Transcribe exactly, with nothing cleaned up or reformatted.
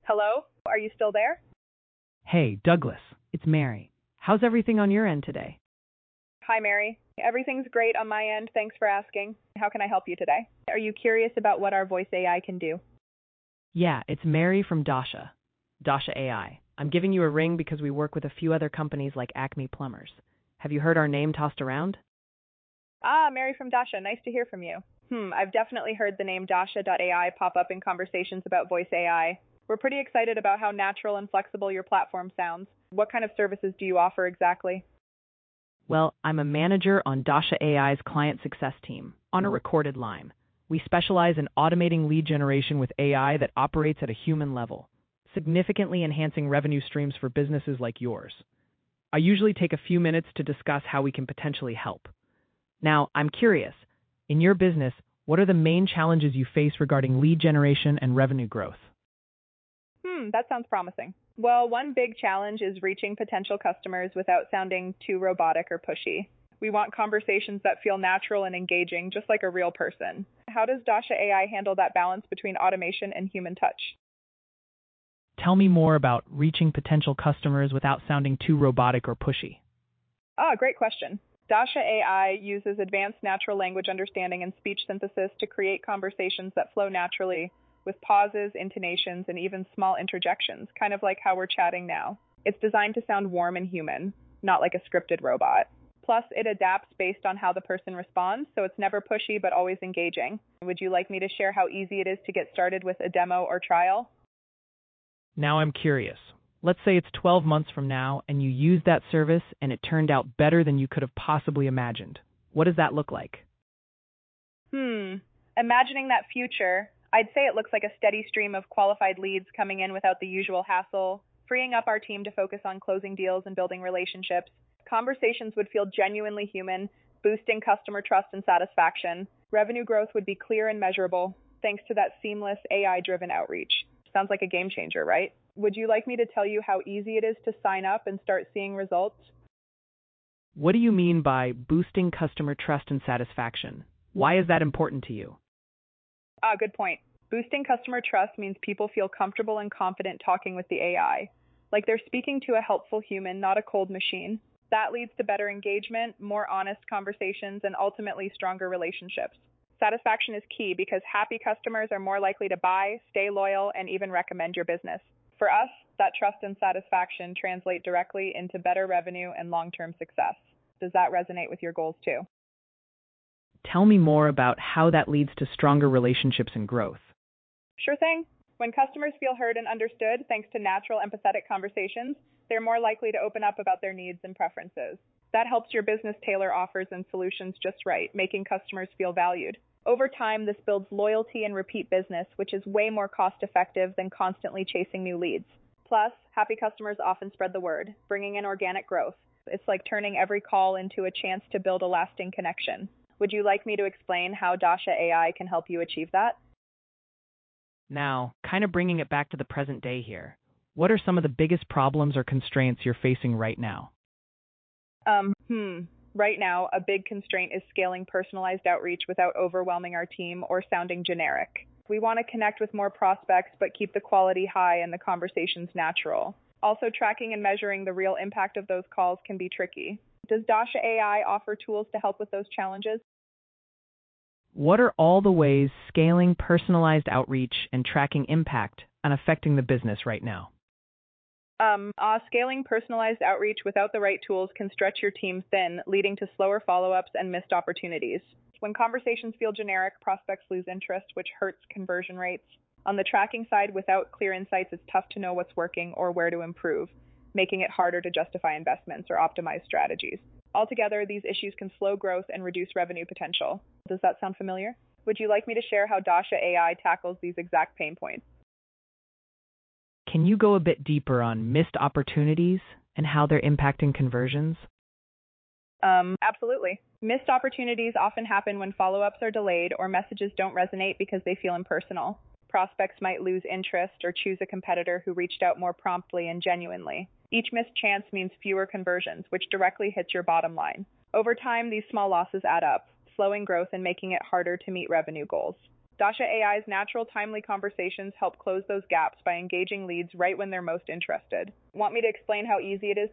Hello? Are you still there? Hey, Douglas, it's Mary. How's everything on your end today? Hi, Mary. Everything's great on my end. Thanks for asking. How can I help you today? Are you curious about what our voice A I can do? Yeah, it's Mary from Dasha. Dasha A I. I'm giving you a ring because we work with a few other companies like Acme Plumbers. Have you heard our name tossed around? Ah, Mary from Dasha. Nice to hear from you. Hmm, I've definitely heard the name Dasha dot A I pop up in conversations about voice A I. We're pretty excited about how natural and flexible your platform sounds. What kind of services do you offer exactly? Well, I'm a manager on Dasha A I's client success team, on a recorded line. We specialize in automating lead generation with A I that operates at a human level, significantly enhancing revenue streams for businesses like yours. I usually take a few minutes to discuss how we can potentially help. Now, I'm curious, in your business, what are the main challenges you face regarding lead generation and revenue growth? Hmm, that sounds promising. Well, one big challenge is reaching potential customers without sounding too robotic or pushy. We want conversations that feel natural and engaging, just like a real person. How does Dasha A I handle that balance between automation and human touch? Tell me more about reaching potential customers without sounding too robotic or pushy. Ah, great question. Dasha A I uses advanced natural language understanding and speech synthesis to create conversations that flow naturally, with pauses, intonations, and even small interjections, kind of like how we're chatting now. It's designed to sound warm and human, not like a scripted robot. Plus, it adapts based on how the person responds, so it's never pushy but always engaging. Would you like me to share how easy it is to get started with a demo or trial? Now I'm curious. Let's say it's twelve months from now and you used that service and it turned out better than you could have possibly imagined. What does that look like? Hmm. Imagining that future, I'd say it looks like a steady stream of qualified leads coming in without the usual hassle, freeing up our team to focus on closing deals and building relationships. Conversations would feel genuinely human, boosting customer trust and satisfaction. Revenue growth would be clear and measurable, thanks to that seamless A I-driven outreach. Sounds like a game changer, right? Would you like me to tell you how easy it is to sign up and start seeing results? What do you mean by boosting customer trust and satisfaction? Why is that important to you? Ah, good point. Boosting customer trust means people feel comfortable and confident talking with the A I, like they're speaking to a helpful human, not a cold machine. That leads to better engagement, more honest conversations, and ultimately stronger relationships. Satisfaction is key because happy customers are more likely to buy, stay loyal, and even recommend your business. For us, that trust and satisfaction translate directly into better revenue and long-term success. Does that resonate with your goals too? Tell me more about how that leads to stronger relationships and growth. Sure thing. When customers feel heard and understood thanks to natural, empathetic conversations, they're more likely to open up about their needs and preferences. That helps your business tailor offers and solutions just right, making customers feel valued. Over time, this builds loyalty and repeat business, which is way more cost-effective than constantly chasing new leads. Plus, happy customers often spread the word, bringing in organic growth. It's like turning every call into a chance to build a lasting connection. Would you like me to explain how Dasha A I can help you achieve that? Now, kind of bringing it back to the present day here, what are some of the biggest problems or constraints you're facing right now? Um, hmm. Right now, a big constraint is scaling personalized outreach without overwhelming our team or sounding generic. We want to connect with more prospects but keep the quality high and the conversations natural. Also, tracking and measuring the real impact of those calls can be tricky. Does Dasha A I offer tools to help with those challenges? What are all the ways scaling personalized outreach and tracking impact on affecting the business right now? Um, uh, scaling personalized outreach without the right tools can stretch your team thin, leading to slower follow-ups and missed opportunities. When conversations feel generic, prospects lose interest, which hurts conversion rates. On the tracking side, without clear insights, it's tough to know what's working or where to improve, making it harder to justify investments or optimize strategies. Altogether, these issues can slow growth and reduce revenue potential. Does that sound familiar? Would you like me to share how Dasha A I tackles these exact pain points? Can you go a bit deeper on missed opportunities and how they're impacting conversions? Um, absolutely. Missed opportunities often happen when follow-ups are delayed or messages don't resonate because they feel impersonal. Prospects might lose interest or choose a competitor who reached out more promptly and genuinely. Each missed chance means fewer conversions, which directly hits your bottom line. Over time, these small losses add up, slowing growth and making it harder to meet revenue goals. Dasha A I's natural, timely conversations help close those gaps by engaging leads right when they're most interested. Want me to explain how easy it is